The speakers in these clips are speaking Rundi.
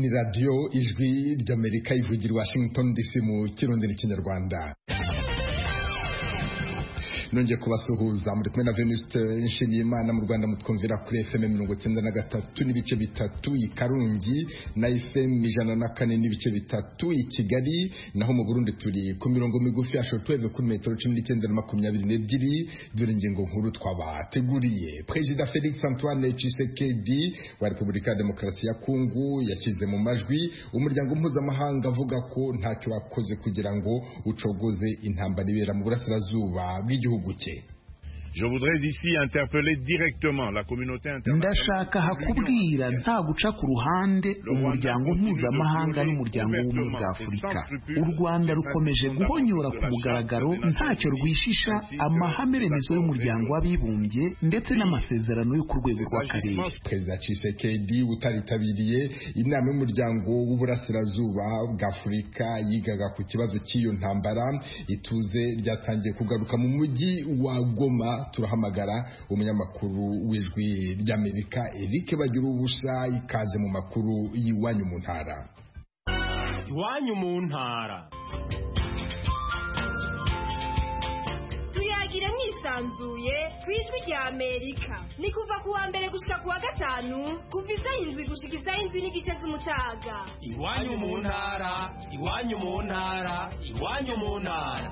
ni radio ijwi ry'Amerika ivugira Washington DC mu kirundi n'ikinyarwanda. Nongeye kubasuhuza muri kumwe na Venuste Nshimiyimana mu Rwanda mutwumvira kuri FM 93 n'ibice bitatu i Karungi na FM 104 n'ibice bitatu i Kigali, naho mu Burundi turi ku mirongo migufi ya shortwave kuri metero 1922. Dore ingingo nkuru twabateguriye. President Felix Antoine Tshisekedi wa Repubulika ya Demokarasi ya Kongo yashyize mu majwi umuryango mpuzamahanga avuga ko ntacyo wakoze kugira ngo ucogoze intambara ibera mu burasirazuba bw'igihugu. Je voudrais ici interpeller directement la communauté internationale. Ndashaka hakubwira nta guca ku ruhande umuryango mpuzamahanga n'umuryango w'ubumwe bwa Afurika. U Rwanda rukomeje guhonyora ku mugaragaro ntacyo rwishisha amahame remezo y'umuryango w'abibumbye ndetse n'amasezerano yo ku rwego rw'akarere. Perezida Tshisekedi utaritabiriye inama y'umuryango w'uburasirazuba bwa Afurika yigaga ku kibazo cy'iyo ntambara. Ituze ryatangiye kugaruka mu mujyi wa Goma. Turahamagara umunyamakuru w'ijwi ry'Amerika Eric Bagiruwubusa ikaze mu makuru y'iwanyu mu ntara. Iwanyu mu ntara. Tuyagire mwisanzuye kw'ijwi ry'Amerika. Ni kuva ku wa mbere gushika ku wa gatanu kuva izayindwi gushika izayindwi n'igice z'umutaga. Iwanyu mu ntara, iwanyu mu ntara, iwanyu mu ntara.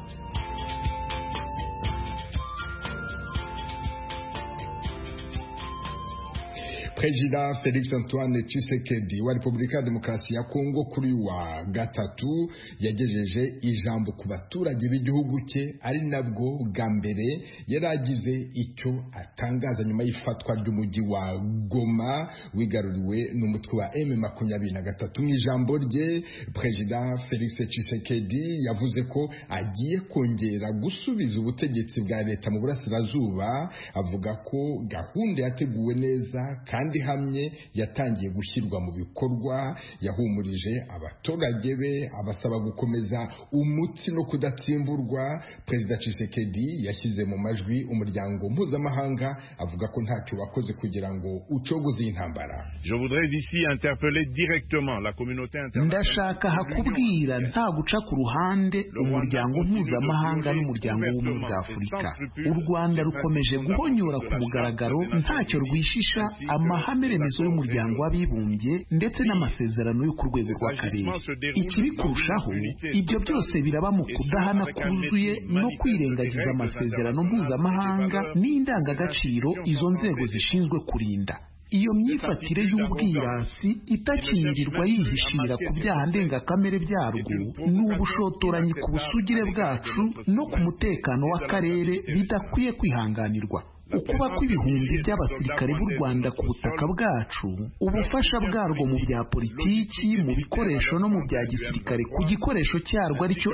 President Felix Antoine Tshisekedi wa Repubulika ya Demokarasi ya Kongo kuri wa gatatu yagejeje ijambo ku baturage b'igihugu cye, ari nabwo bwa mbere yaragize icyo atangaza nyuma y'ifatwa ry'umujyi wa Goma wigaruriwe n'umutwe wa M23. Mu ijambo rye President Felix Tshisekedi yavuze ko agiye kongera gusubiza ubutegetsi bwa leta mu burasirazuba. Avuga ko gahunda yateguwe neza kandi hamye yatangiye gushyirwa mu bikorwa. Yahumurije abaturage be abasaba gukomeza umutsi no kudatsimburwa. Perezida Tshisekedi yashyize mu majwi umuryango mpuzamahanga avuga ko ntacyo wakoze kugira ngo ucogoze intambara. Je voudrais ici interpeller directement la communauté internationale. Ndashaka hakubwira nta guca ku ruhande umuryango mpuzamahanga n'umuryango w'ubumwe bwa Afurika. U Rwanda rukomeje guhonyora ku mugaragaro ntacyo rwishisha amahame remezo y'umuryango w'abibumbye ndetse n'amasezerano yo ku rwego rw'akarere. Ikiri kurushaho, ibyo byose biraba mu kudahana kuzuye no kwirengagiza amasezerano mpuzamahanga n'indangagaciro izo nzego zishinzwe kurinda. Iyo myifatire y'ubwirasi itakinyirirwa yihishira ku byaha ndengakamere byarwo ni ubushotoranyi ku busugire bwacu no ku mutekano w'akarere bidakwiye kwihanganirwa. Ukuba kw'ibihumbi by'abasirikare b'u Rwanda ku butaka bwacu, ubufasha bwarwo mu bya politiki, mu bikoresho no mu bya gisirikare ku gikoresho cyarwo aricyo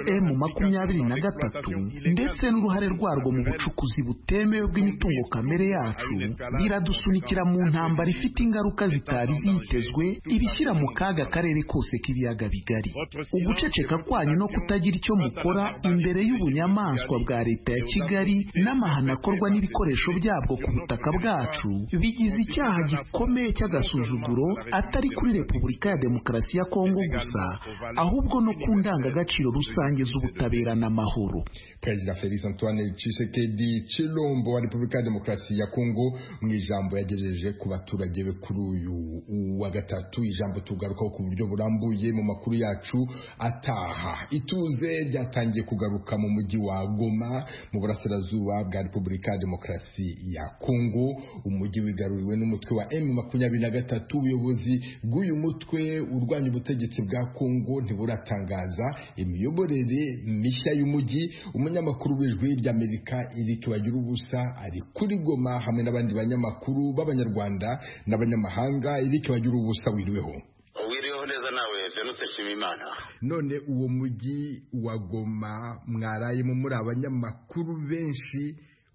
M23, ndetse n'uruhare rwarwo mu bucukuzi butemewe bw'imitungo kamere yacu biradusunikira mu ntambara ifite ingaruka zitari zitezwe, ibishyira mu kaga akarere kose k'ibiyaga bigari. Uguceceka kwanyu no kutagira icyo mukora imbere y'ubunyamaswa bwa leta ya Kigali n'amahano akorwa n'ibikoresho byabwo ku butaka bwacu bigize icyaha gikomeye cy'agasuzuguro, atari kuri Repubulika ya Demokarasi ya Kongo gusa, ahubwo no ku ndangagaciro rusange z'ubutabera n'amahoro. Perezida Felix Antoine Tshisekedi Chilombo wa Repubulika ya Demokarasi ya Kongo mu ijambo yagejeje ku baturage be kuri uyu wa gatatu. Ijambo tugarukaho ku buryo burambuye mu makuru yacu ataha. Ituze ryatangiye kugaruka mu mujyi wa Goma mu burasirazuba bwa Repubulika ya Demokarasi ya Kongo. Umujyi wigaruriwe n'umutwe wa M23. Ubuyobozi bw'uyu mutwe urwanya ubutegetsi bwa Kongo ntiburatangaza imiyoborere mishya y'umujyi. Umunyamakuru w'ijwi ry'Amerika Eric Bagiruwubusa ari kuri Goma hamwe n'abandi banyamakuru b'abanyarwanda n'abanyamahanga. Eric Bagiruwubusa, wiriweho? Wiriweho neza nawe Venuste Nshimiyimana. None uwo mujyi wa Goma mwarayemo muri abanyamakuru benshi,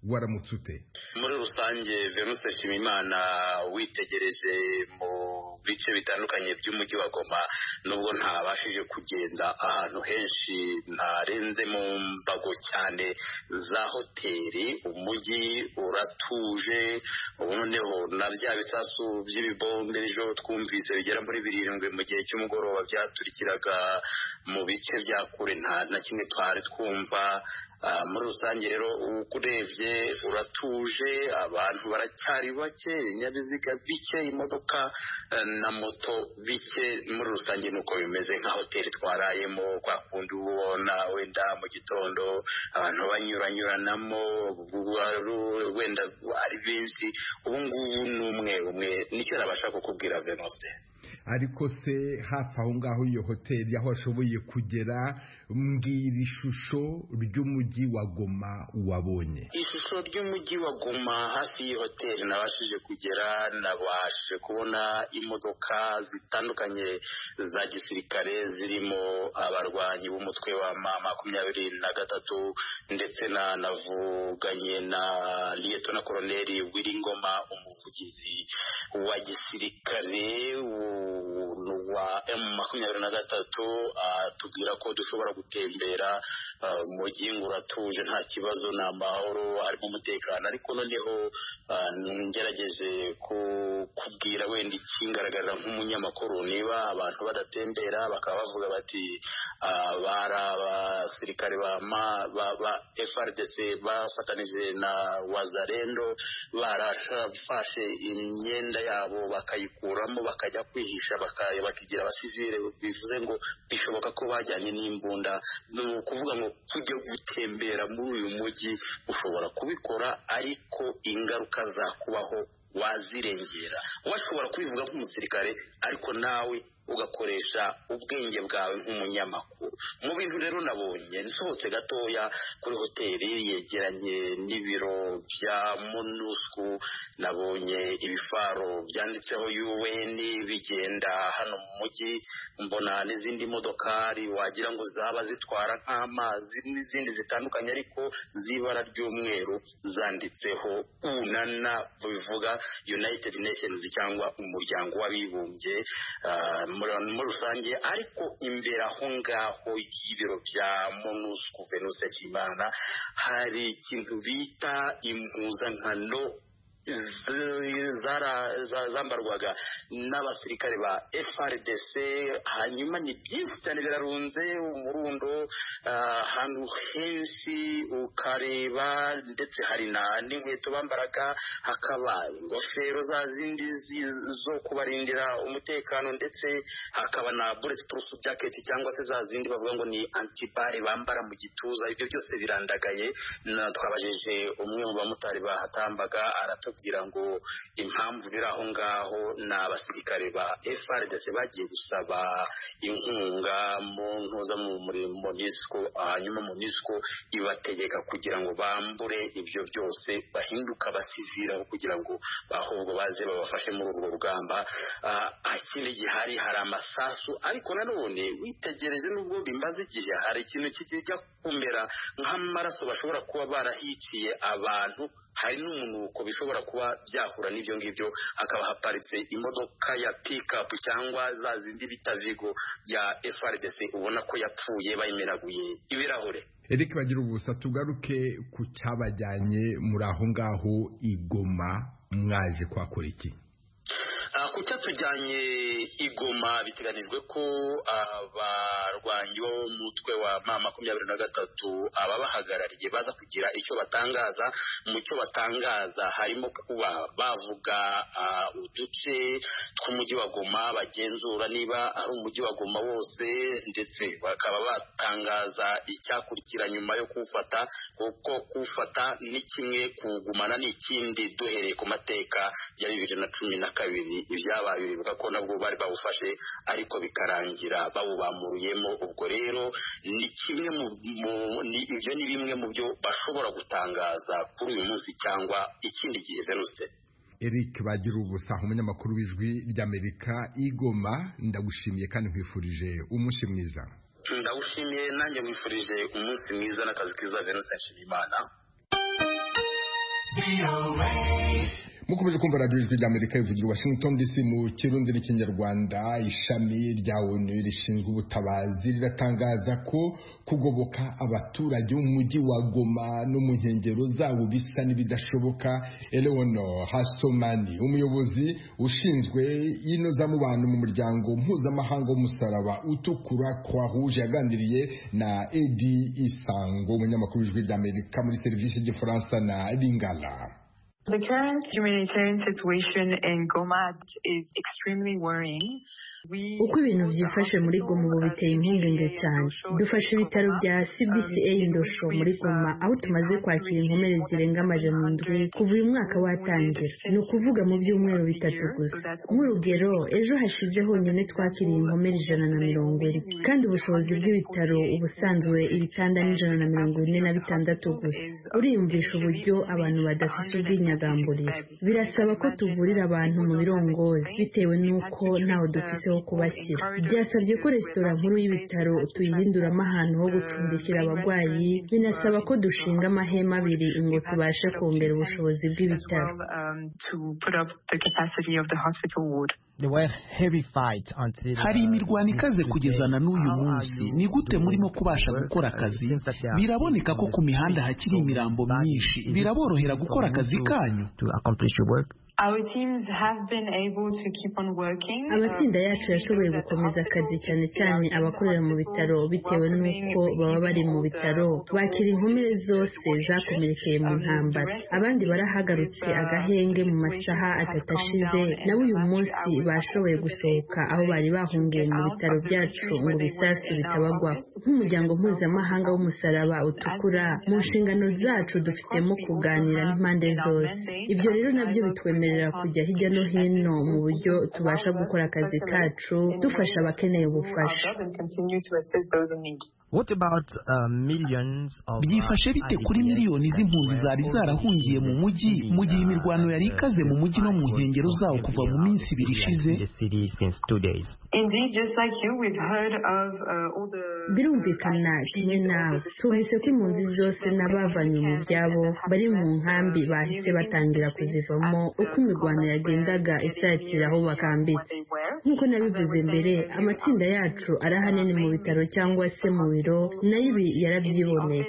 waramutse ute? Muri rusange Venus Nshimiyimana witegereje mu bice bitandukanye by'umujyi wa Goma, nubwo ntabashije kugenda ahantu henshi ntarenze mu mbago cyane za hoteli, umujyi uratuje. Ubu noneho na bya bisasu by'ibibombe ejo twumvise bigera muri 7 mu gihe cy'umugoroba byaturikiraga mu bice bya kure, nta na kimwe twari twumva. Muri rusange rero ukurebye uratuje, abantu baracyari bake, ibinyabiziga bike, imodoka na moto bike. Muri rusange nuko bimeze nka hoteli twarayemo, kwa kundi ubona wenda mu gitondo abantu banyuranyuranamo wenda ari benshi. Ubu ngubu ni umwe nicyo nabasha kukubwira Venuste. Ariko se hafi aho ngaho iyo hoteli aho ashoboye kugera, mbwira ishusho ry'umujyi wa Goma wabonye. Ishusho ry'umujyi wa Goma hafi y'ihoteli nabashije kugera, nabashije kubona imodoka zitandukanye za gisirikare zirimo abarwanyi b'umutwe wa M23, ndetse navuganye na Lieutenant Colonel Wiringoma, umuvugizi wa gisirikare wa M23, tubwira ko dushobora gutembera mu gihe uratuje nta kibazo, n'amahoro, harimo umutekano. Ariko noneho ngerageje kubwira wenda ikingaragarira nk'umunyamakuru, niba abantu badatembera bakaba bavuga bati bari abasirikare ba FARDC bafatanije na Wazalendo barafashe imyenda yabo bakayikuramo bakajya kwihisha bakigira abasivile, bivuze ngo bishoboka ko bajyanye n'imbunda. Ni ukuvuga ngo kujya gutembera muri uyu mujyi ushobora kubikora, ariko ingaruka zakubaho wazirengera. Washobora kubivuga nk'umusirikare, ariko nawe ugakoresha ubwenge bwawe nk'umunyamakuru. Mu bintu rero nabonye nsohotse gatoya kuri hoteli yegeranye n'ibiro bya MONUSCO, nabonye ibifaro byanditseho UN bigenda hano mu mujyi, mbona n'izindi modokari wagira ngo zaba zitwara nk'amazi n'izindi zitandukanye, ariko z'ibara ry'umweru zanditseho UNANA, bivuga United Nations cyangwa umuryango w'abibumbye muri rusange. Ariko imbere aho ngaho y'ibiro bya MONUSCO Venus Nshimiyimana hari ikintu bita impuzankano zambarwaga n'abasirikare ba FARDC. Hanyuma ni byinshi cyane birarunze umurundo ahantu henshi ukareba, ndetse hari n'inkweto bambaraga, hakaba ingofero za zindi zo kubarindira umutekano, ndetse hakaba na bulletproof jacket cyangwa se za zindi bavuga ngo ni antibare bambara mu gituza. Ibyo byose birandagaye. Twabajije umwe mu bamotari bahatambaga, aratubwira ngo impamvu biri aho ngaho ni abasirikare ba FARDC bagiye gusaba inkunga mu ntuza muri MONUSCO, hanyuma MONUSCO ibategeka kugira ngo bambure ibyo byose bahinduka abasivile, kugira ngo ahubwo baze babafashe muri urwo rugamba. Ikindi gihari hari amasasu, ariko nanone witegereje nubwo bimaze igihe, hari ikintu kijya kumera nk'amaraso bashobora kuba barahiciye abantu. Hari n'umunuko bishobora kuba byahura n'ibyo ngibyo. Hakaba haparitse imodoka ya pick-up cyangwa za zindi bita Vigo ya FARDC, ubona ko yapfuye bayimenaguye ibirahure. Eric Bagirubusa, tugaruke ku cyabajyanye muri aho ngaho i Goma, mwaje kwakora iki? Ku cyatujyanye i Goma biteganijwe ko abarwanyi b'umutwe wa M23 ababahagarariye baza kugira icyo batangaza. Mu cyo batangaza harimo kuba bavuga uduce tw'umujyi wa Goma, bagenzura niba ari umujyi wa Goma wose, ndetse bakaba batangaza icyakurikira nyuma yo kuwufata, kuko kuwufata ni kimwe, kugumana ni ikindi. Duhereye ku mateka ya 2012 ibyabaye bivuga ko nabwo bari bawufashe, ariko bikarangira bawubamuruyemo. Ubwo rero ni kimwe ibyo ni bimwe mu byo bashobora gutangaza kuri uyu munsi cyangwa ikindi gihe. Venuste. Eric Bagirubusa, umunyamakuru w'Ijwi ry'Amerika i Goma, ndagushimiye kandi nkwifurije umunsi mwiza. Ndagushimiye nanjye nkwifurije umunsi mwiza n'akazi kiza. Venus Nshimiyimana. mukomeje kumva radiyo ijwi ry'Amerika ivugira Washington DC mu kirundi n'ikinyarwanda. ishami rya ONU rishinzwe ubutabazi riratangaza ko kugoboka abaturage mu mujyi wa Goma no mu nkengero zawo bisa n'ibidashoboka. Eleonore Hastomani, umuyobozi ushinzwe y'inozamubano mu muryango mpuzamahanga w'umusaraba utukura Croix Rouge, yaganiriye na Edi Isango, umunyamakuru w'ijwi ry'Amerika muri serivisi y'igifaransa na Lingala. The current humanitarian situation in Goma is extremely worrying. Uko ibintu byifashe muri Goma ubu biteye impungenge cyane. Dufashe ibitaro bya CBCA Ndosho muri Goma, aho tumaze kwakira inkomere zirenga amajana 7 kuva uyu mwaka watangira. Ni ukuvuga mu byumweru 3 gusa. Nk'urugero, ejo hashize honyine twakiriye inkomere 140, kandi ubushobozi bw'ibitaro ubusanzwe ibitanda ni 146 gusa. Uriyumvisha uburyo abantu badafite ubwinyagamburiro. Birasaba ko tuvurira abantu mu birongozi bitewe n'uko ntaho dufise kubashyira. Byasabye ko resitora nkuru y'ibitaro tuyihinduramo ahantu ho gucumbikira abarwayi, binasaba ko dushinga amahema 2 ngo tubashe kongera ubushobozi bw'ibitaro. Hari imirwano ikaze kugeza na n'uyu munsi. Ni gute murimo kubasha gukora akazi? Biraboneka ko ku mihanda hakiri imirambo myinshi. Biraborohera gukora akazi kanyu? Amatsinda yacu yashoboye gukomeza akazi, cyane cyane abakorera mu bitaro, bitewe n'uko baba bari mu bitaro bakira inkomere zose zakomerekeye mu ntambara. Abandi barahagarutse agahenge mu masaha 3 ashize, nabo uyu munsi bashoboye gusohoka aho bari bahungiye mu bitaro byacu ngo bisasu bitabagwaho. Nk'umuryango mpuzamahanga w'umusaraba utukura, mu nshingano zacu dufitemo kuganira n'impande zose. Ibyo rero nabyo bitwemerera kujya hirya no hino mu buryo tubasha gukora akazi kacu dufasha abakeneye ubufasha. Byifashe bite kuri miliyoni z'impunzi zari zarahungiye mu mujyi mu gihe imirwano yari ikaze mu mujyi no mu nkengero zawo kuva mu minsi 2 ishize? Birumvikana kimwe nawe, tubise ko impunzi zose n'abavanye mu byabo bari mu nkambi bahise batangira kuzivamo uko imirwano yagendaga isatira aho bakambitse. Nk'uko nabivuze mbere, amatsinda yacu ari ahanini mu bitaro cyangwa se mu biro, nayo ibi yarabyiboneye.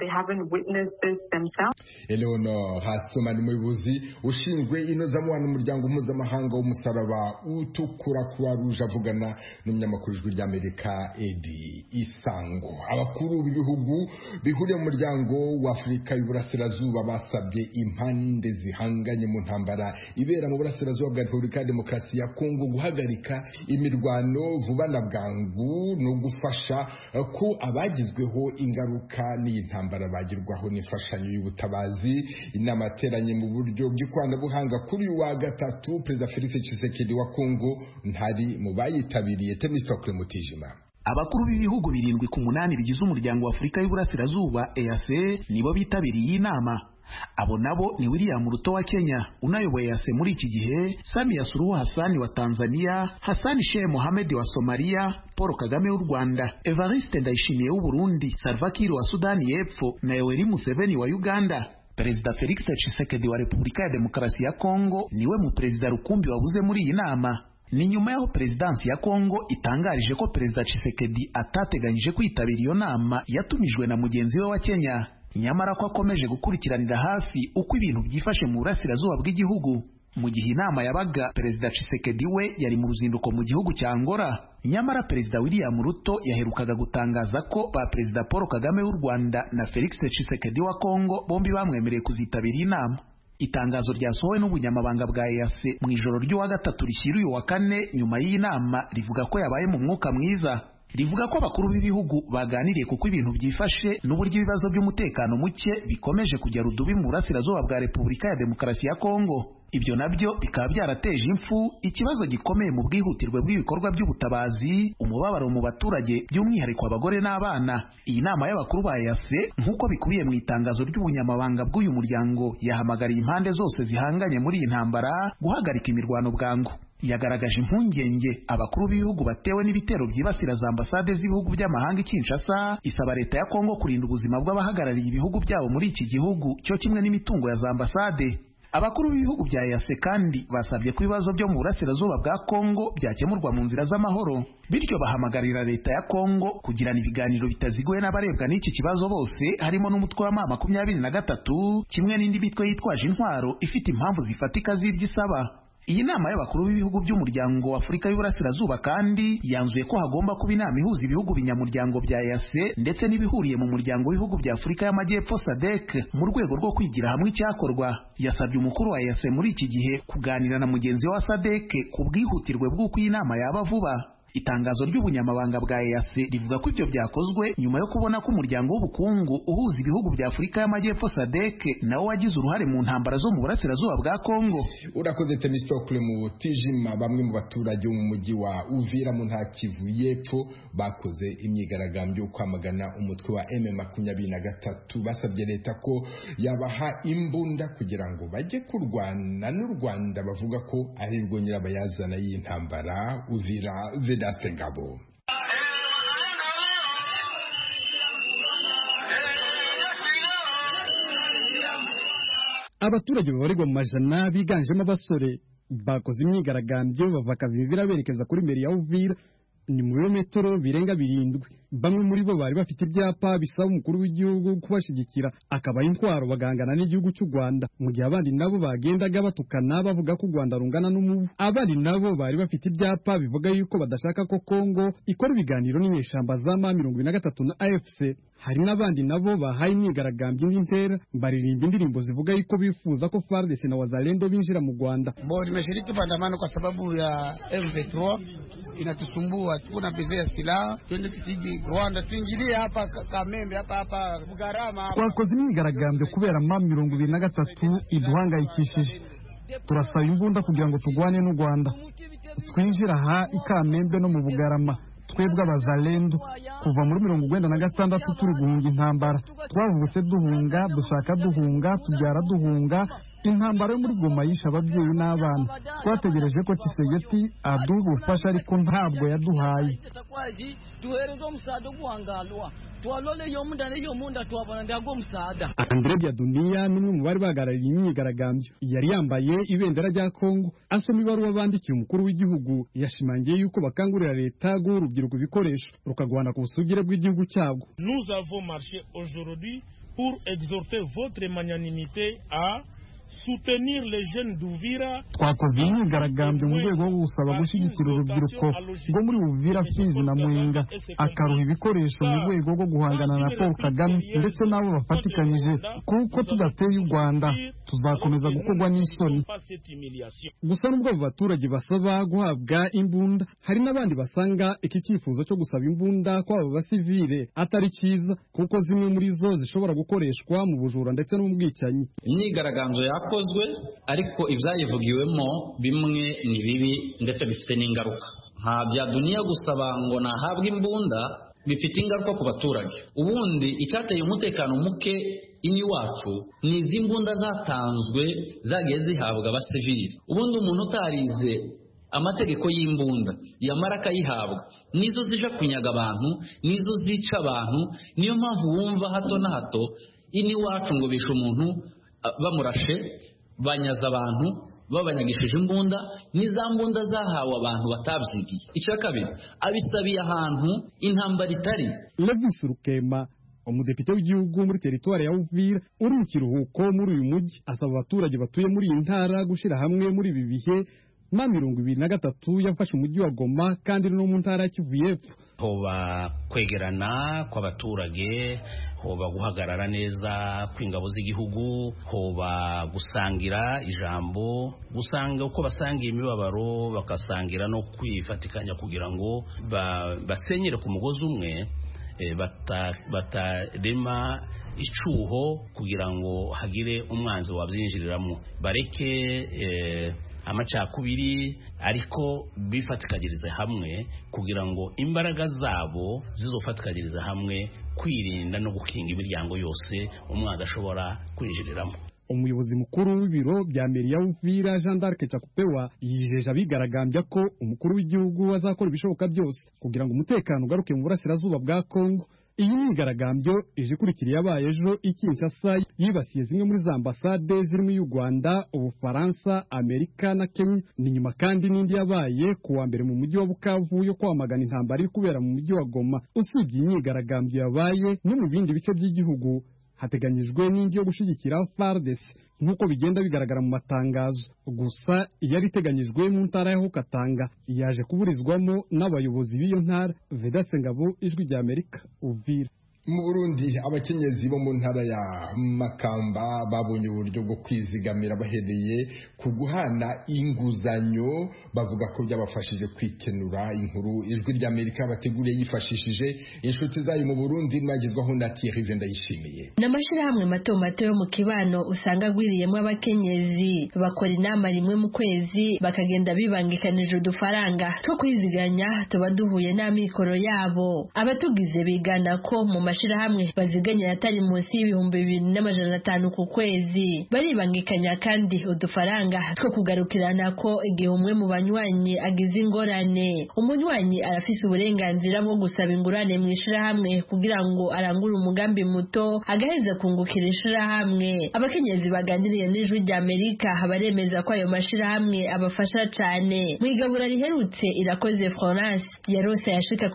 Eleonore Hastomani, umuyobozi ushinzwe inozamubano umuryango mpuzamahanga w'umusaraba utukura Croix Rouge, avugana n'umunyamakuru w'ijwi ry'Amerika Edi Isango. Abakuru b'ibihugu bihuriye mu muryango w'Afurika y'Uburasirazuba basabye impande zihanganye mu ntambara ibera mu burasirazuba bwa Repubulika ya Demokarasi ya Kongo guhagarika imirwano vuba na bwangu no gufasha ko abagizweho ingaruka n'iyi ntambara bagirwaho n'imfashanyo y'ubutabazi. Inama yateranye mu buryo bw'ikoranabuhanga kuri wa gatatu. Perezida Felix Tshisekedi wa Kongo ntari mu bayitabiriye. Temistokle Mutijima. Abakuru b'ibihugu 7 ku 8 bigize umuryango wa Afurika y'Uburasirazuba EAC nibo bitabiriye iyi nama. Abo nabo ni William Ruto wa Kenya unayoboye EAC muri iki gihe, Samia Suluhu Hassan wa Tanzania, Hassan Sheikh Mohamed wa Somalia, Paul Kagame w'u Rwanda, Evariste Ndayishimiye w'u Burundi, Salva Kiir wa Sudani y'Epfo na Yoweri Museveni wa Uganda. Perezida Felix Tshisekedi wa Repubulika ya Demokarasi ya Kongo niwe mu perezida rukumbi wabuze muri iyi nama. Ni nyuma y'aho Perezidansi ya Kongo itangarije ko Perezida Tshisekedi atateganyije kwitabira iyo nama yatumijwe na mugenzi we wa Kenya, nyamara ko akomeje gukurikiranira hafi uko ibintu byifashe mu burasirazuba bw'igihugu. Mu gihe inama yabaga, Perezida Tshisekedi we yari mu ruzinduko mu gihugu cya Angola. Nyamara Perezida William Ruto yaherukaga gutangaza ko ba Perezida Paul Kagame w'u Rwanda na Felix Tshisekedi wa Kongo bombi bamwemereye kuzitabira inama. Itangazo ryasohowe n'ubunyamabanga bwa EAC mu ijoro ry'uwa gatatu rishyira uyu wa 4 nyuma y'iyi nama rivuga ko yabaye mu mwuka mwiza. Rivuga ko abakuru b'ibihugu baganiriye kuko ibintu byifashe n'uburyo ibibazo by'umutekano muke bikomeje kujya rudubi mu burasirazuba bwa Repubulika ya Demokarasi ya Kongo. Ibyo nabyo bikaba byarateje impfu, ikibazo gikomeye mu bwihutirwe bw'ibikorwa by'ubutabazi, umubabaro mu baturage by'umwihariko abagore n'abana. Iyi nama y'abakuru ba EAC nk'uko bikubiye mu itangazo ry'ubunyamabanga bw'uyu muryango yahamagariye impande zose zihanganye muri iyi ntambara guhagarika imirwano bwangu. yagaragaje impungenge abakuru b'ibihugu batewe n'ibitero byibasira za ambasade z'ibihugu by'amahanga i Kinshasa, isaba leta ya Kongo kurinda ubuzima bw'abahagarariye ibihugu byabo muri iki gihugu cyo kimwe n'imitungo ya za ambasade. Abakuru b'ibihugu bya EAC kandi basabye ko ibibazo byo mu burasirazuba bwa Kongo byakemurwa mu nzira z'amahoro, bityo bahamagarira leta ya Kongo kugirana ibiganiro bitaziguye n'abarebwa n'iki kibazo bose, harimo n'umutwe wa M23 kimwe n'indi mitwe yitwaje intwaro ifite impamvu zifatika z'ibyo isaba. Iyi nama y'abakuru b'ibihugu by'umuryango wa Afurika y'Uburasirazuba kandi yanzuye ko hagomba kuba inama ihuza ibihugu binyamuryango bya EAC ndetse n'ibihuriye mu muryango w'ibihugu bya Afurika y'Amajyepfo SADC mu rwego rwo kwigira hamwe icyakorwa. Yasabye umukuru wa EAC muri iki gihe kuganira na mugenzi wa SADC ku bwihutirwe bw'uko iyi nama yaba vuba. Itangazo ry'ubunyamabanga bwa EAC rivuga ko ibyo byakozwe nyuma yo kubona ko umuryango w'ubukungu uhuza ibihugu bya Afurika y'Amajyepfo SADC nawo wagize uruhare mu ntambara zo mu burasirazuba bwa Kongo. Urakoze Temistokle mu Tijima. Bamwe mu baturage mu mujyi wa Uvira mu ntara Kivu y'Epfo bakoze imyigaragambyo kwamagana umutwe wa M23, basabye leta ko yabaha imbunda kugira ngo bajye kurwana n'u Rwanda bavuga ko ari rwo nyirabayazana y'intambara. Uvira Ngabo. Abaturage babarirwa mu majana biganjemo abasore bakoze imyigaragambyo bava Kavimvira berekeza kuri meri ya Uvira, ni mu birometero birenga 7. Bamwe muri bo bari bafite ibyapa bisaba umukuru w'igihugu kubashigikira akabaha intwaro bagangana n'igihugu cy'u Rwanda, mu gihe abandi nabo bagendaga batukana bavuga ko u Rwanda rungana n'umubu. Abandi nabo bari bafite ibyapa bivuga yuko badashaka ko Kongo ikora ibiganiro n'inyeshamba za M23 na AFC. Hari n'abandi nabo bahaye imyigaragambyo y'intera baririmba indirimbo zivuga yuko bifuza ko FARDC na wazalendo binjira mu Rwanda. Nimeshiriki maandamano kwa sababu ya M23 inatusumbua, tuna bezea silaha, twende tupige Rwanda, tuingilie hapa Kamembe, hapa Bugarama. Twakoze imyigaragambyo kubera M23 iduhangayikishije. Turasaba imbunda kugira ngo tugwane n'u Rwanda, twinjira aha ikamembe no mu Bugarama. Twebwe abazalendo kuva muri 1996 turi guhunga intambara, twavutse duhunga, dushaka duhunga, tubyara duhunga. Intambara yo muri Goma yisha ababyeyi n'abana. Twategereje ko Kisegeti aduha ubufasha ariko ntabwo yaduhaye. Andre Byadunia n'umwe mu bari bagarariye imyigaragambyo yari yambaye ibendera rya Kongo, asoma ibaruwa bandikiye umukuru w'igihugu, yashimangiye yuko bakangurira leta guha urubyiruko ibikoresho rukagwana ku busugire bw'igihugu cyabo. Nous avons marché aujourd'hui pour exhorter votre magnanimité à soutenir les jeunes d'Uvira. Twakoze imyigaragambyo mu rwego rwo gusaba gushyigikira urubyiruko rwo muri Uvira, Fizi na Mwenga akaruha ibikoresho mu rwego rwo guhangana na Paul Kagame ndetse n'abo bafatikanyije, kuko tudateye u Rwanda tuzakomeza gukorwa n'isoni. Gusa nubwo abo baturage basaba guhabwa imbunda, hari n'abandi basanga iki cyifuzo cyo gusaba imbunda kw'abo basivile atari cyiza, kuko zimwe muri zo zishobora gukoreshwa mu bujura ndetse no mu bwicanyi. Imyigaragambyo yakozwe ariko ibyayivugiwemo bimwe ni bibi ndetse bifite n'ingaruka. Nta Byadunia gusaba ngo nahabwe imbunda bifite ingaruka ku baturage. Ubundi icyateye umutekano muke ini wacu ni izi mbunda zatanzwe zagiye zihabwa abasivili. Ubundi umuntu utarize amategeko y'imbunda yamara akayihabwa, nizo zija kunyaga abantu, nizo zica abantu. Niyo mpamvu wumva hato na hato ini wacu ngo bishe umuntu bamurashe, banyaza abantu babanyagishije imbunda, n'iza mbunda zahawe abantu batabyigiye. Icya kabiri, abisabiye ahantu intambara itari. Levis Rukema, umudepite w'igihugu muri teritwari ya Uvira uri mu kiruhuko muri uyu mujyi, asaba abaturage batuye muri iyi ntara gushyira hamwe muri ibi bihe. M23 yafashe umujyi wa Goma kandi no mu ntara ya Kivu y'Epfo. Hoba kwegerana kw'abaturage, hoba guhagarara neza kw'ingabo z'igihugu, hoba gusangira ijambo, gusanga uko basangiye imibabaro bakasangira no kwifatikanya kugira ngo basenyere ku mugozi umwe, batarema icuho kugira ngo hagire umwanzi wabyinjiriramo. Bareke amacakubiri ariko bifatikanyirize hamwe kugira ngo imbaraga zabo zizofatikanyirize hamwe kwirinda no gukinga imiryango yose umwanzi ashobora kwinjiriramo. umuyobozi mukuru w'ibiro bya meri ya Uvira Jean d'Arc Chakupewa yijeje abigaragambya ko umukuru w'igihugu azakora ibishoboka byose kugira ngo umutekano ugaruke mu burasirazuba bwa Kongo. Iyi myigaragambyo ije ikurikira yabaye ejo i Kinshasa yibasiye zimwe muri za ambasade zirimo y'u Rwanda, Ubufaransa, Amerika na Kenya. Ni nyuma kandi n'indi yabaye ku wa mbere mu mujyi wa Bukavu yo kwamagana intambara iri kubera mu mujyi wa Goma. Usibye imyigaragambyo yabaye no mu bindi bice by'igihugu, hateganyijwe n'indi yo gushyigikira FARDC nk'uko bigenda bigaragara mu matangazo. Gusa yari iteganyijwe mu ntara ya Katanga yaje kuburizwamo n'abayobozi b'iyo ntara. Vedaste Ngabo, Ijwi rya Amerika, Uvira. Mu Burundi abakenyezi bo mu ntara ya Makamba babonye uburyo bwo kwizigamira bahereye ku guhana inguzanyo, bavuga ko byabafashije kwikenura. Inkuru Ijwi rya Amerika bateguriye yifashishije inshuti zayo mu Burundi mwagezwaho na Thierry Vendayishimiye. N'amashirahamwe mato mato yo mu kibano usanga gwiriyemo abakenyezi bakora inama rimwe mu kwezi bakagenda bibangikanije udufaranga two kwiziganya tuba duhuye n'amikoro yabo. Abatugize bigana ko mu mashirahamwe baziganya atari munsi y'ibihumbi 2,500 ku kwezi. Baribangikanya kandi udufaranga two kugarukirana ko igihe umwe mu banywanyi agize ingorane. Umunywanyi arafise uburenganzira bwo gusaba ingurane mu ishirahamwe kugira ngo arangure umugambi muto agaheza kungukira ishirahamwe. Abakenyezi baganiriye n'Ijwi rya Amerika baremeza ko ayo mashirahamwe abafasha cyane. Mu igabura riherutse Irakoze Florence yarose yashika ku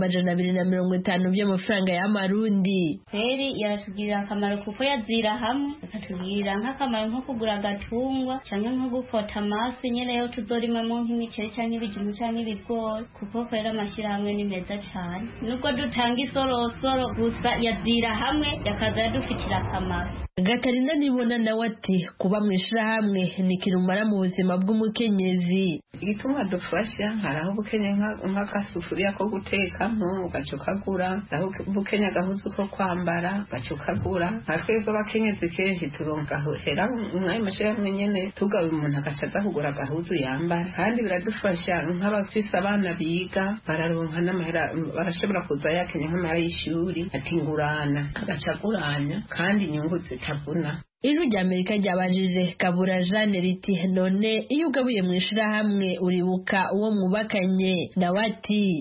250 by'amafaranga y'amarundi. Feri yaratugirira akamaro kuko yazira hamwe, akatugirira nk'akamaro nko kugura agatungwa cyangwa nko gufota amafi nyene yo tuzorimamo nk'imiceri cyangwa ibijumbu cyangwa ibigori, kuko kwera amashyirahamwe ni meza cyane. Nubwo dutanga isorosoro gusa yazira hamwe yakaza yadufitira akamaro. Gatarina nibona nawe ati kuba mu ishirahamwe ni kirumara mu buzima bw'umukenyezi. Igituma dufasha haraho bukenye nk'akasufuriya ko gutekamo ugacukagura, aho bukenye agahuzu ko kwambara ugacukagura. Twebwe abakenyezi kenshi turonka hera umwanya mashirahamwe nyene tugawe umuntu agacaza kugura agahuzu yambara, kandi biradufasha nk'abafise abana biga bararonka n'amahera, barashobora kuza yakenye nk'amahera y'ishuri atingurana agacaguranya kandi inyungu zitabuna. Ijwi rya Amerika ryabajije Kabura Jeanne riti none iyo ugabuye mu ishirahamwe uribuka uwo mwubakanye? Nawe ati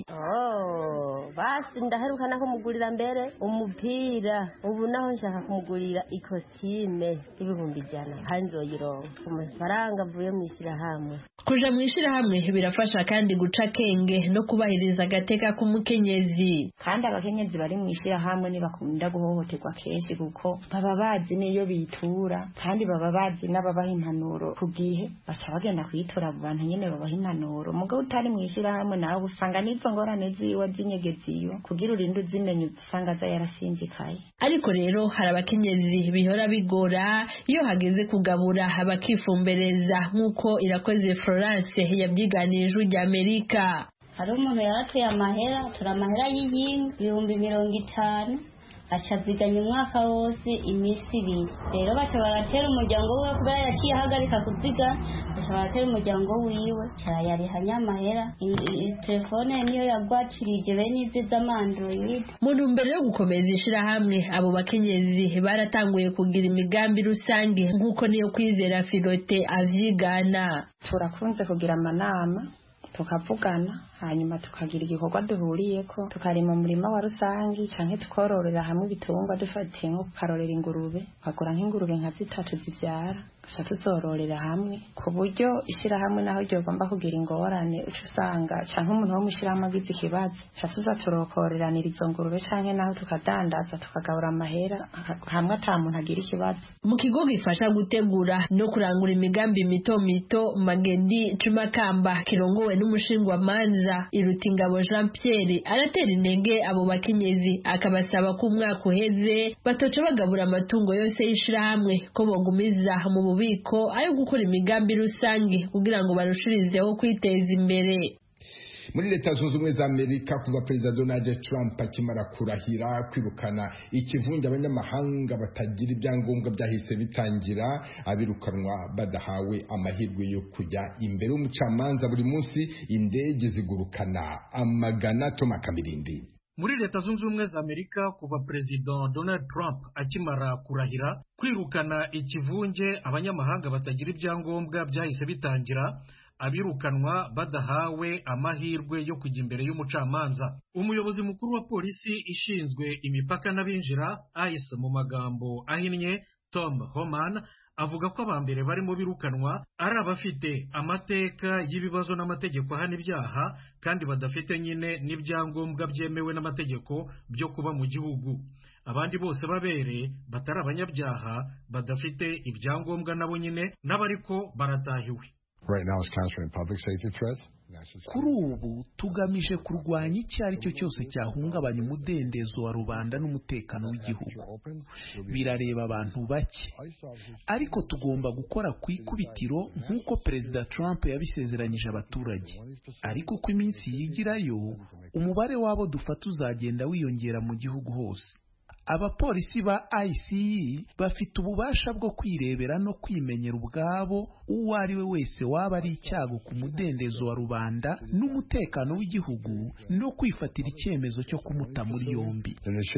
basi ndaherukana kumugurira mbere umupira, ubu naho nshaka kumugurira ikosime y'ibihumbi 100 kandi nzoyironka ku mafaranga avuye mu ishirahamwe. Kuja mu ishirahamwe birafasha kandi guca kenge no kubahiriza agateka k'umukenyezi. Kandi abakenyezi bari mu ishirahamwe ntibakunda guhohoterwa kenshi kuko baba bazi niyo bitura, kandi baba bazi n'ababaha impanuro ku gihe, baca bagenda kwitura abo bantu nyene babaha impanuro. Mugabo utari mu ishirahamwe nawe usanga n'izo ngorane ziwe zinyegeziyo kugira urinde uzimenya usanga za yarasinzikaye. Ariko rero hari abakenyezi bihora bigora iyo hageze kugabura bakifumbereza nk'uko Irakoze Florence yabyiganiye Ijwi rya Amerika. Hari umuntu yaratuye amahera, turamahera y'iyinga 50,000 acaziganya umwaka wose imisi 2. Rero baca baratera umuryango we kubera yaciye ahagarika kuziga, baca baratera umuryango wiwe cyarayariha nyamahera. Telefone niyo yagwakirije bene izi z'amandroid. Mu ntumbero yo gukomeza ishirahamwe abo bakenyezi baratanguye kugira imigambi rusange nk'uko niyo Kwizera Filote avyigana. Turakunze kugira amanama tukavugana, hanyuma tukagira igikorwa duhuriyeko, tukarima umurima wa rusangi canke tukororera hamwe ibitungwa dufatiye nko kukarorera ingurube, ukagura nk'ingurube nka 3 zivyara gusa tuzororera hamwe, ku buryo ishirahamwe naho ryogomba kugira ingorane uca usanga canke umuntu wo mwishirahamwe agize ikibazo ca tuza turokoreranira izo ngurube canke naho tukadandaza tukagabura amahera hamwe ata muntu agira ikibazo. Mu kigo gifasha gutegura no kurangura imigambi mito mito Magedi Cumakamba kirongowe n'umushingwa manza Irutingabo Jean Pierre aratera intege abo bakenyezi akabasaba ko umwaka uheze batoca bagabura amatungo yose y'ishirahamwe ko bogumiza mu bubiko ayo gukora imigambi rusange kugira ngo barushirizeho kwiteza imbere. Muri Leta Zunze Ubumwe za Amerika kuva Perezida Donald Trump akimara kurahira kwirukana ikivunja abanyamahanga batagira ibyangombwa byahise bitangira abirukanwa badahawe amahirwe yo kujya imbere y'umucamanza. Buri munsi indege zigurukana amagana. Toma Kamirindi. muri Leta Zunze Ubumwe za Amerika kuva President Donald Trump akimara kurahira kwirukana ikivunge abanyamahanga batagira ibyangombwa byahise bitangira, abirukanwa badahawe amahirwe yo kujya imbere y'umucamanza. Umuyobozi mukuru wa polisi ishinzwe imipaka n'abinjira ICE mu magambo ahinnye, Tom Homan, avuga ko abambere barimo birukanwa ari abafite amateka y'ibibazo n'amategeko ahana ibyaha kandi badafite nyine n'ibyangombwa byemewe n'amategeko byo kuba mu gihugu. Abandi bose babere batari abanyabyaha badafite ibyangombwa nabo nyine n'abariko baratahiwe. Kuri ubu tugamije kurwanya icyo ari cyo cyose cyahungabanya umudendezo wa rubanda n'umutekano w'igihugu. Birareba abantu bake, ariko tugomba gukora ku ikubitiro nk'uko Perezida Trump yabisezeranyije abaturage. Ariko uko iminsi yigirayo, umubare w'abo dufata uzagenda wiyongera mu gihugu hose. Abapolisi ba ICE bafite ububasha bwo kwirebera no kwimenyera ubwabo uwo ari we wese waba ari icyago ku mudendezo wa rubanda n'umutekano w'igihugu no kwifatira icyemezo cyo kumuta muri yombi.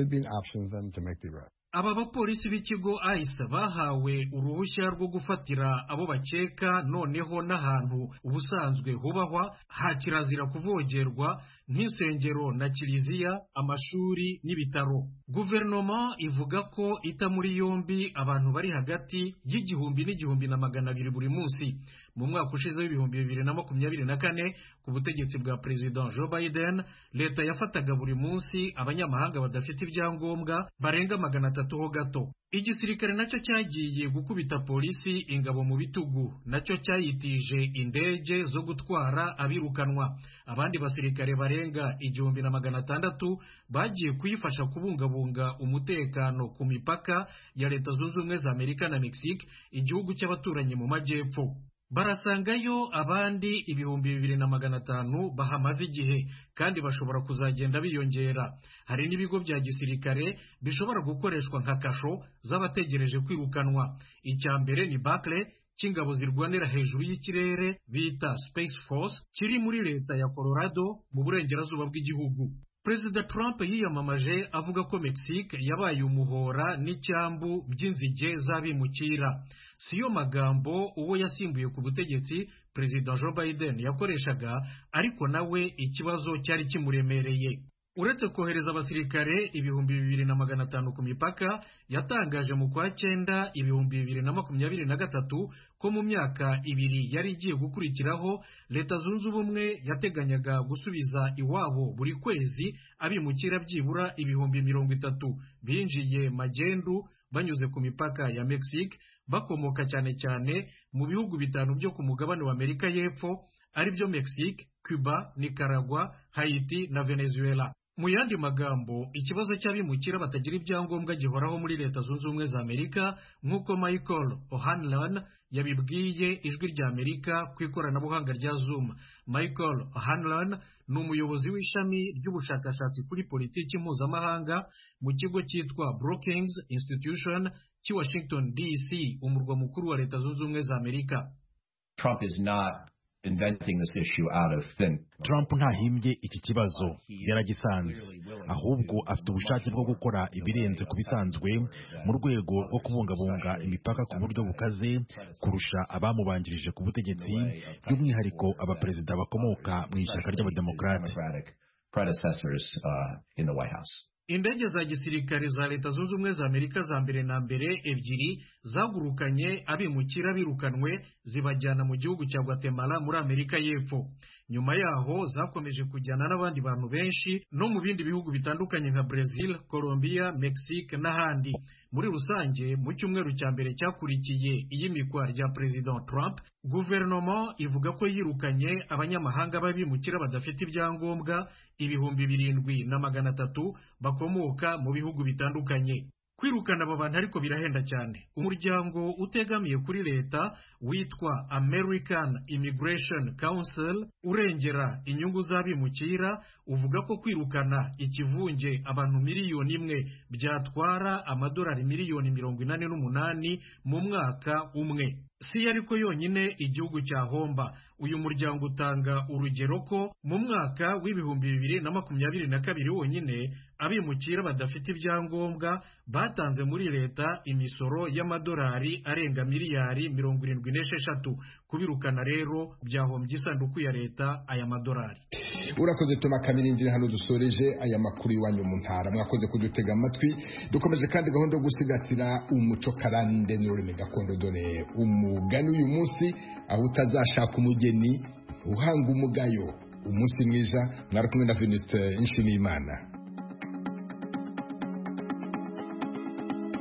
Aba bapolisi b'ikigo ICE bahawe uruhushya rwo gufatira abo bakeka, noneho n'ahantu ubusanzwe hubahwa hakirazira kuvogerwa nk'insengero na kiliziya, amashuri n'ibitaro. Guverinoma ivuga ko ita muri yombi abantu bari hagati y'igihumbi n'igihumbi na magana abiri buri munsi. Mu mwaka ushize w'ibihumbi 2024 ku butegetsi bwa President Joe Biden, leta yafataga buri munsi abanyamahanga badafite ibyangombwa barenga 300 ho gato. Igisirikare nacyo cyagiye gukubita polisi ingabo mu bitugu, nacyo cyayitije indege zo gutwara abirukanwa. Abandi basirikare barenga 1600 bagiye kuyifasha kubungabunga umutekano ku mipaka ya Leta Zunze Ubumwe za Amerika na Mexique, igihugu cy'abaturanyi mu majyepfo. Barasangayo abandi 2500 bahamaze igihe, kandi bashobora kuzagenda biyongera. Hari n'ibigo bya gisirikare bishobora gukoreshwa nka kasho z'abategereje kwirukanwa. Icya mbere ni Barclay cy'ingabo zirwanira hejuru y'ikirere bita Space Force, kiri muri leta ya Colorado mu burengerazuba bw'igihugu. Perezida Trump yiyamamaje avuga ko Mexique yabaye umuhora n'icyambu by'inzige z'abimukira. Siyo magambo uwo yasimbuye ku butegetsi Perezida Joe Biden yakoreshaga, ariko nawe ikibazo cyari kimuremereye. Uretse kohereza abasirikare 2500 ku mipaka, yatangaje mu kwa 9 2023 ko mu myaka 2 yari igiye gukurikiraho Leta Zunze Ubumwe yateganyaga gusubiza iwabo buri kwezi abimukira byibura 30,000 binjiye magendu banyuze ku mipaka ya Mexique, bakomoka cyane cyane mu bihugu 5 byo ku mugabane wa Amerika y'Epfo, ari byo Mexique, Cuba, Nicaragua, Haiti na Venezuela. Mu yandi magambo, ikibazo cy'abimukira batagira ibyangombwa gihoraho muri Leta Zunze Ubumwe za Amerika, nk'uko Michael O'Hanlon yabibwiye Ijwi rya Amerika ku ikoranabuhanga rya Zoom. Michael O'Hanlon ni umuyobozi w'ishami ry'ubushakashatsi kuri politiki mpuzamahanga mu kigo cyitwa Brookings Institution cy'i Washington DC, umurwa mukuru wa Leta Zunze Ubumwe za Amerika. Trump is not inventing this issue out of thin. Trump ntahimbye iki kibazo, yaragisanze, ahubwo afite ubushake bwo gukora ibirenze ku bisanzwe mu rwego rwo kubungabunga imipaka ku buryo bukaze kurusha abamubanjirije ku butegetsi, by'umwihariko abaperezida bakomoka mu ishyaka ry'abademokarate. Indege za gisirikare za Leta Zunze Ubumwe za Amerika za mbere na mbere ebyiri zagurukanye abimukira birukanwe zibajyana mu gihugu cya Guatemala muri Amerika y'Epfo. Nyuma yaho zakomeje kujyana n'abandi bantu benshi no mu bindi bihugu bitandukanye nka Brazil, Colombia, Mexique n'ahandi. Muri rusange, mu cyumweru cya mbere cyakurikiye iyimikwa rya President Trump, guverinoma ivuga ko yirukanye abanyamahanga b'abimukira badafite ibyangombwa 7,300 bakomoka mu bihugu bitandukanye. Kwirukana aba bantu ariko birahenda cyane. Umuryango utegamiye kuri leta witwa American Immigration Council urengera inyungu z'abimukira uvuga ko kwirukana ikivunge abantu 1,000,000 byatwara $48 million mu mwaka umwe. si ariko yonyine igihugu cyahomba. Uyu muryango utanga urugero ko mu mwaka w'ibihumbi 2022 wonyine abimukira badafite ibyangombwa batanze muri leta imisoro y'amadolari arenga miliyari 76. Kubirukana rero byahombye isanduku ya leta aya madolari. Urakoze Toma Kamirindi, hano dusoreje aya makuru iwanyu mu ntara. Mwakoze kudutega amatwi. Dukomeje kandi gahunda yo gusigasira umuco karande n'ururimi gakondo. Dore umugani uyu munsi, aho utazashaka umugeni uhanga umugayo. Umunsi mwiza, mwari kumwe na Venuste Nshimiyimana.